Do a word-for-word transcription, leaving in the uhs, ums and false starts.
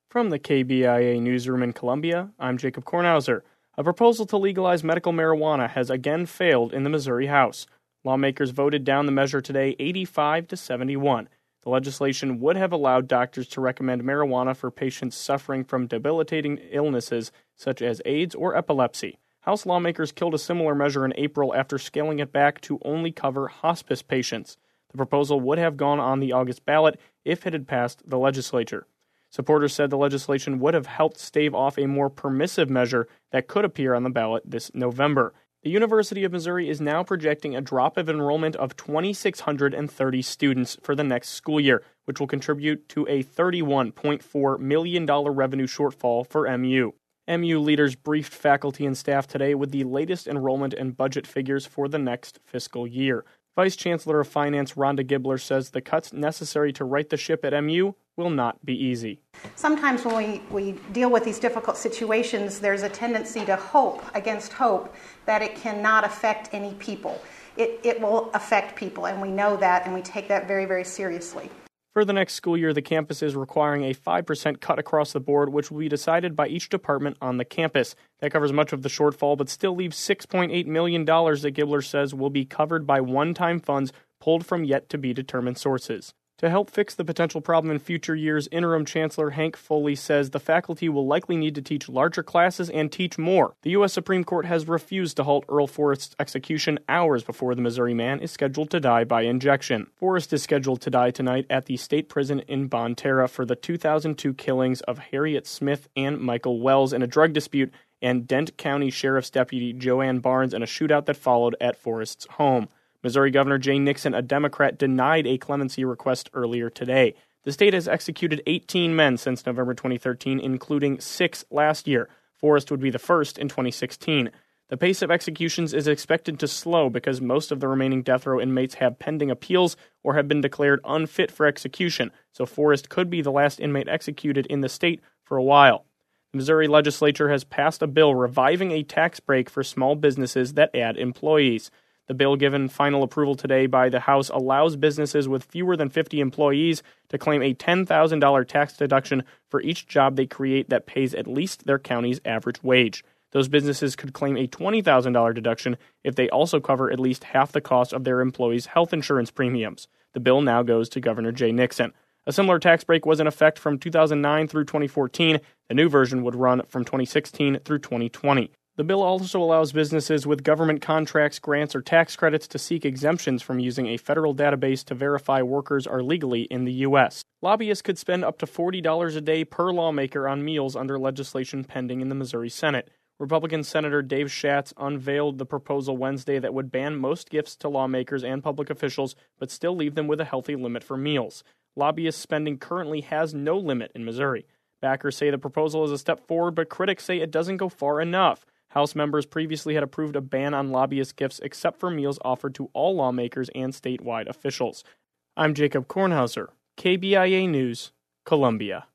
From the K B I A newsroom in Columbia, I'm Jacob Kornhauser. A proposal to legalize medical marijuana has again failed in the Missouri House. Lawmakers voted down the measure today eighty-five to seventy-one. The legislation would have allowed doctors to recommend marijuana for patients suffering from debilitating illnesses such as AIDS or epilepsy. House lawmakers killed a similar measure in April after scaling it back to only cover hospice patients. The proposal would have gone on the August ballot if it had passed the legislature. Supporters said the legislation would have helped stave off a more permissive measure that could appear on the ballot this November. The University of Missouri is now projecting a drop of enrollment of two thousand six hundred thirty students for the next school year, which will contribute to a thirty-one point four million dollars revenue shortfall for M U. M U leaders briefed faculty and staff today with the latest enrollment and budget figures for the next fiscal year. Vice Chancellor of Finance Rhonda Gibler says the cuts necessary to right the ship at M U will not be easy. Sometimes when we, we deal with these difficult situations, there's a tendency to hope against hope that it cannot affect any people. It, it will affect people, and we know that, and we take that very, very seriously. For the next school year, the campus is requiring a five percent cut across the board, which will be decided by each department on the campus. That covers much of the shortfall, but still leaves six point eight million dollars that Gibler says will be covered by one-time funds pulled from yet-to-be-determined sources. To help fix the potential problem in future years, Interim Chancellor Hank Foley says the faculty will likely need to teach larger classes and teach more. The U S Supreme Court has refused to halt Earl Forrest's execution hours before the Missouri man is scheduled to die by injection. Forrest is scheduled to die tonight at the state prison in Bonne Terre for the two thousand two killings of Harriet Smith and Michael Wells in a drug dispute and Dent County Sheriff's Deputy Joanne Barnes in a shootout that followed at Forrest's home. Missouri Governor Jay Nixon, a Democrat, denied a clemency request earlier today. The state has executed eighteen men since November twenty thirteen, including six last year. Forrest would be the first in twenty sixteen. The pace of executions is expected to slow because most of the remaining death row inmates have pending appeals or have been declared unfit for execution, so Forrest could be the last inmate executed in the state for a while. The Missouri legislature has passed a bill reviving a tax break for small businesses that add employees. The bill, given final approval today by the House, allows businesses with fewer than fifty employees to claim a ten thousand dollars tax deduction for each job they create that pays at least their county's average wage. Those businesses could claim a twenty thousand dollars deduction if they also cover at least half the cost of their employees' health insurance premiums. The bill now goes to Governor Jay Nixon. A similar tax break was in effect from two thousand nine through twenty fourteen. The new version would run from twenty sixteen through twenty twenty. The bill also allows businesses with government contracts, grants, or tax credits to seek exemptions from using a federal database to verify workers are legally in the U S. Lobbyists could spend up to forty dollars a day per lawmaker on meals under legislation pending in the Missouri Senate. Republican Senator Dave Schatz unveiled the proposal Wednesday that would ban most gifts to lawmakers and public officials, but still leave them with a healthy limit for meals. Lobbyist spending currently has no limit in Missouri. Backers say the proposal is a step forward, but critics say it doesn't go far enough. House members previously had approved a ban on lobbyist gifts except for meals offered to all lawmakers and statewide officials. I'm Jacob Kornhauser, K B I A News, Columbia.